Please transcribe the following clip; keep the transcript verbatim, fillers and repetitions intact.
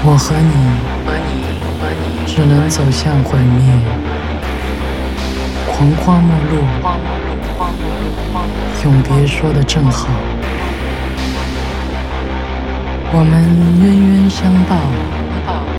我和你只能走向毁灭，狂花陌路，永别说得正好。我们冤冤相报，